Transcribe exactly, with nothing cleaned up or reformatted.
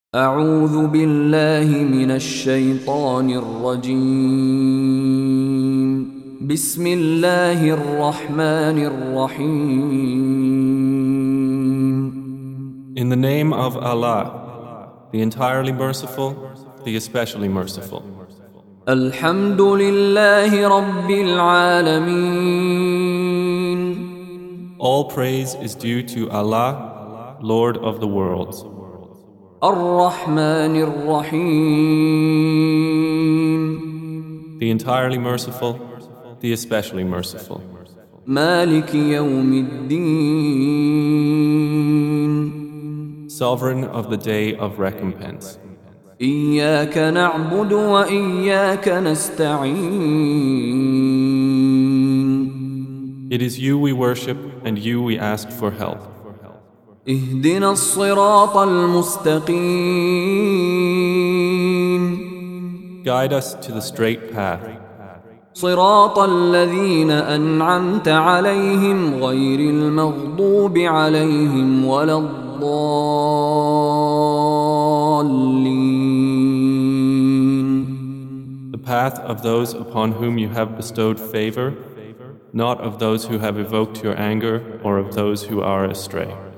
أعوذ بالله من الشيطان الرجيم بسم الله الرحمن الرحيم In the name of Allah, the entirely merciful, the especially merciful. الحمد لله رب العالمين All praise is due to Allah, Lord of the worlds. الرحمن الرحيم The entirely merciful, the especially merciful. مالك يوم الدين Sovereign of the day of recompense. إياك نعبد وإياك نستعين It is you we worship and you we ask for help. اهدنا الصراط المستقيم Guide us to the straight path. صراط الذين أنعمت عليهم غير المغضوب عليهم ولا الضالين The path of those upon whom you have bestowed favor, not of those who have evoked your anger or of those who are astray.